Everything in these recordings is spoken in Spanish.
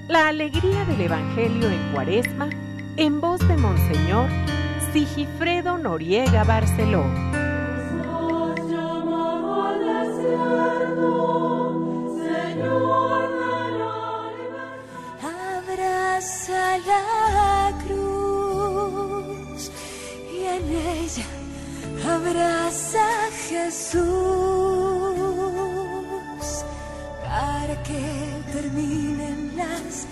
La alegría del Evangelio en Cuaresma, en voz de Monseñor Sigifredo Noriega Barceló. Abraza la cruz y en ella abraza a Jesús para que terminen las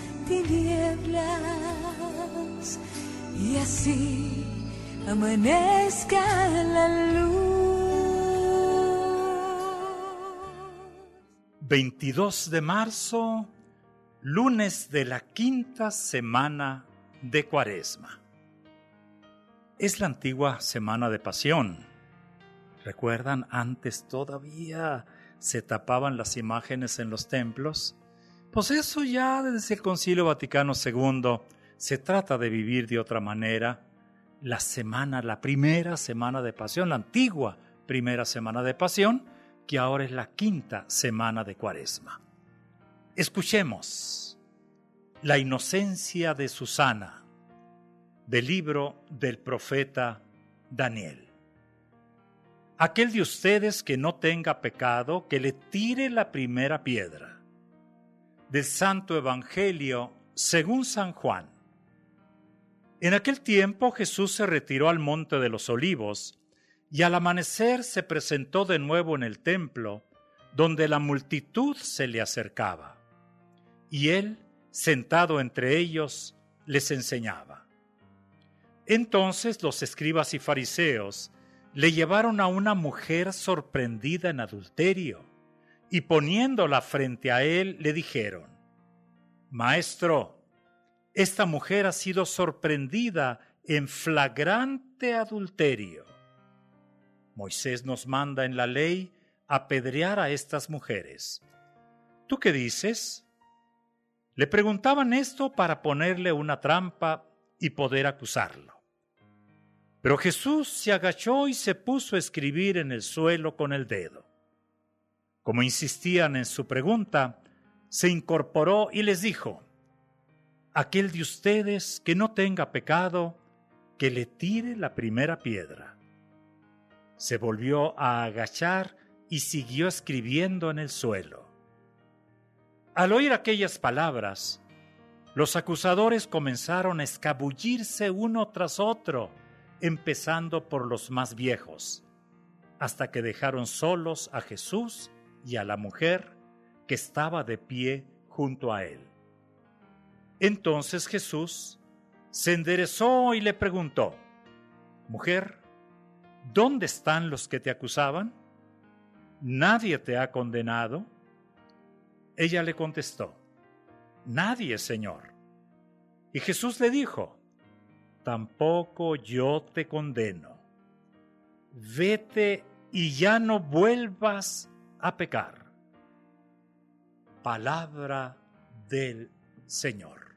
tinieblas y así amanezca la luz. 22 de marzo, lunes de la quinta semana de Cuaresma. Es la antigua Semana de Pasión. ¿Recuerdan? Antes todavía se tapaban las imágenes en los templos. Pues eso ya desde el Concilio Vaticano II se trata de vivir de otra manera. La primera semana de Pasión, la antigua primera semana de Pasión, que ahora es la quinta semana de Cuaresma. Escuchemos La inocencia de Susana, del libro del profeta Daniel. Aquel de ustedes que no tenga pecado, que le tire la primera piedra. Del Santo Evangelio según San Juan. En aquel tiempo Jesús se retiró al Monte de los Olivos y al amanecer se presentó de nuevo en el templo, donde la multitud se le acercaba. Y él, sentado entre ellos, les enseñaba. Entonces los escribas y fariseos le llevaron a una mujer sorprendida en adulterio y poniéndola frente a él le dijeron: Maestro, esta mujer ha sido sorprendida en flagrante adulterio. Moisés nos manda en la ley apedrear a estas mujeres. ¿Tú qué dices? Le preguntaban esto para ponerle una trampa y poder acusarlo. Pero Jesús se agachó y se puso a escribir en el suelo con el dedo. Como insistían en su pregunta, se incorporó y les dijo: Aquel de ustedes que no tenga pecado, que le tire la primera piedra. Se volvió a agachar y siguió escribiendo en el suelo. Al oír aquellas palabras, los acusadores comenzaron a escabullirse uno tras otro, empezando por los más viejos, hasta que dejaron solos a Jesús y a la mujer que estaba de pie junto a él. Entonces Jesús se enderezó y le preguntó: Mujer, ¿dónde están los que te acusaban? ¿Nadie te ha condenado? Ella le contestó: Nadie, Señor. Y Jesús le dijo: Tampoco yo te condeno. Vete y ya no vuelvas a pecar. Palabra del Señor.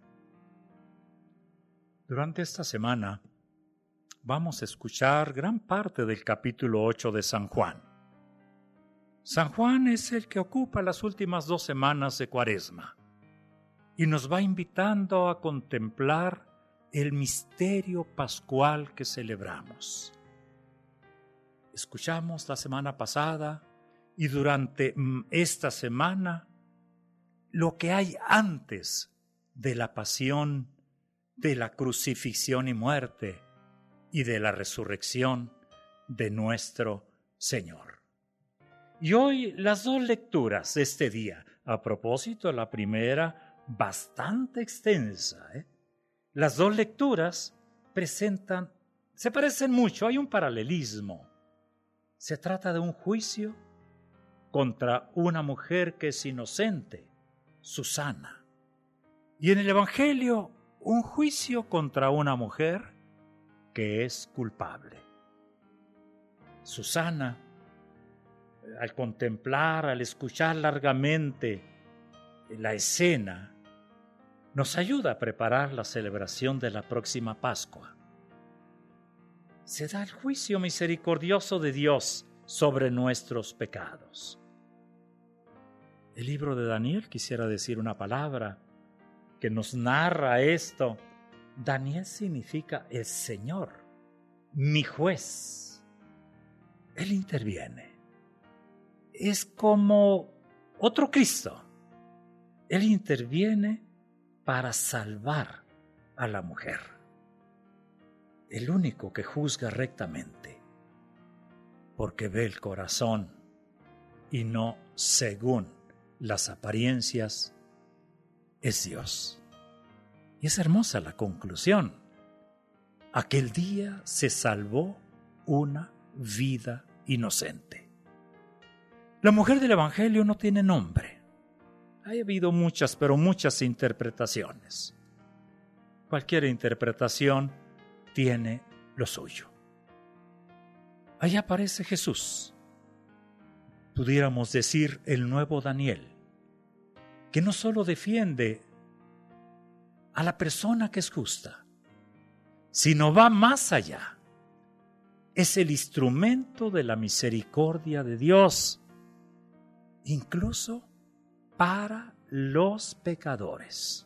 Durante esta semana vamos a escuchar gran parte del capítulo 8 de San Juan. San Juan es el que ocupa las últimas 2 semanas de Cuaresma y nos va invitando a contemplar el misterio pascual que celebramos. Escuchamos la semana pasada y durante esta semana lo que hay antes de la pasión, de la crucifixión y muerte y de la resurrección de nuestro Señor. Y hoy las 2 lecturas de este día, a propósito de la primera, bastante extensa, Las 2 lecturas se parecen mucho, hay un paralelismo. Se trata de un juicio contra una mujer que es inocente, Susana. Y en el Evangelio, un juicio contra una mujer que es culpable. Susana, al contemplar, al escuchar largamente la escena, nos ayuda a preparar la celebración de la próxima Pascua. Se da el juicio misericordioso de Dios sobre nuestros pecados. El libro de Daniel, quisiera decir una palabra que nos narra esto, Daniel significa el Señor, mi juez. Él interviene. Es como otro Cristo. Él interviene para salvar a la mujer. El único que juzga rectamente, porque ve el corazón y no según las apariencias, es Dios. Y es hermosa la conclusión. Aquel día se salvó una vida inocente. La mujer del Evangelio no tiene nombre. Ha habido muchas, pero muchas interpretaciones. Cualquier interpretación tiene lo suyo. Allá aparece Jesús. Pudiéramos decir el nuevo Daniel, que no solo defiende a la persona que es justa, sino va más allá. Es el instrumento de la misericordia de Dios, incluso para los pecadores.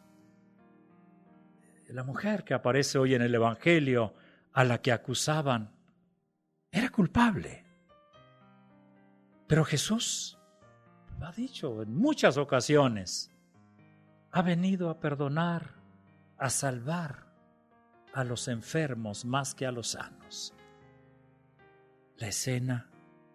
La mujer que aparece hoy en el Evangelio, a la que acusaban, era culpable. Pero Jesús lo ha dicho en muchas ocasiones, ha venido a perdonar, a salvar a los enfermos más que a los sanos. La escena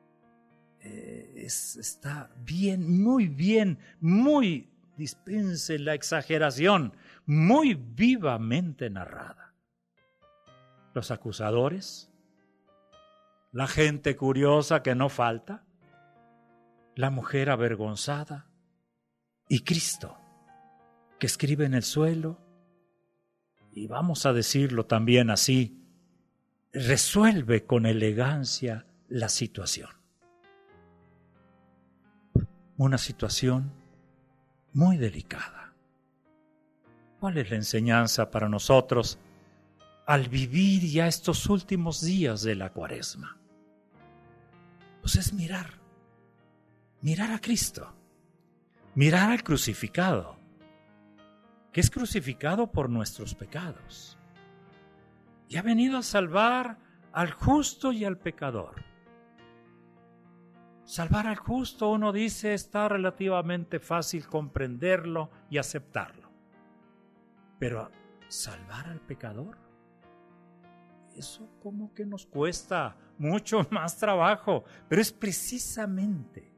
está bien, muy, dispensen la exageración, muy vivamente narrada. Los acusadores, la gente curiosa que no falta, la mujer avergonzada y Cristo que escribe en el suelo, y vamos a decirlo también así, resuelve con elegancia la situación. Una situación muy delicada. ¿Cuál es la enseñanza para nosotros al vivir ya estos últimos días de la Cuaresma? Pues es mirar a Cristo, mirar al crucificado, que es crucificado por nuestros pecados y ha venido a salvar al justo y al pecador. Salvar al justo, uno dice, está relativamente fácil comprenderlo y aceptarlo. Pero salvar al pecador, eso como que nos cuesta mucho más trabajo. Pero es precisamente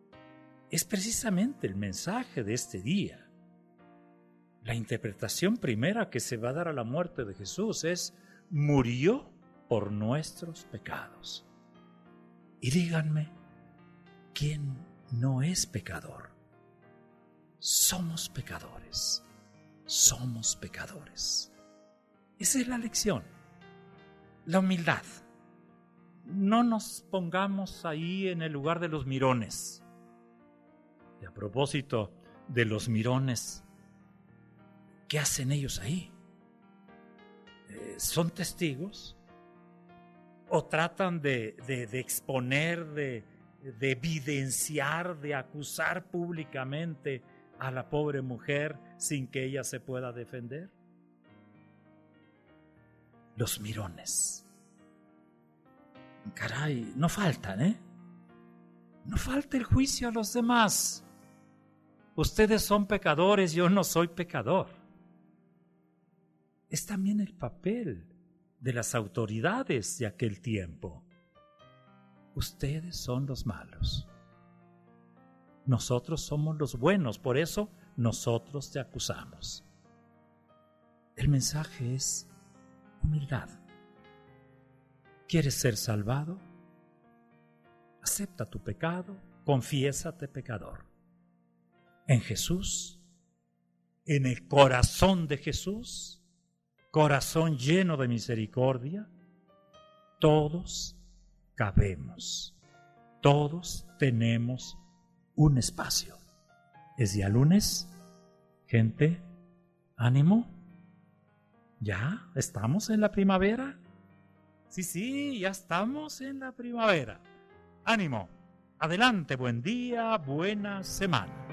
el mensaje de este día. La interpretación primera que se va a dar a la muerte de Jesús es: murió por nuestros pecados. Y díganme, ¿quién no es pecador? Somos pecadores. Somos pecadores. Esa es la lección. La humildad. No nos pongamos ahí en el lugar de los mirones. Y a propósito de los mirones, ¿qué hacen ellos ahí? ¿Son testigos? ¿O tratan de exponer, de evidenciar, de acusar públicamente a la pobre mujer sin que ella se pueda defender? Los mirones. Caray, no faltan, ¿eh? No falta el juicio a los demás. Ustedes son pecadores, yo no soy pecador. Es también el papel de las autoridades de aquel tiempo. Ustedes son los malos. Nosotros somos los buenos, por eso nosotros te acusamos. El mensaje es humildad. ¿Quieres ser salvado? Acepta tu pecado, confiésate pecador. En Jesús, en el corazón de Jesús, corazón lleno de misericordia, todos cabemos, todos tenemos un espacio. ¿Es día lunes? Gente, ánimo. ¿Ya estamos en la primavera? Sí, ya estamos en la primavera. Ánimo, adelante, buen día, buena semana.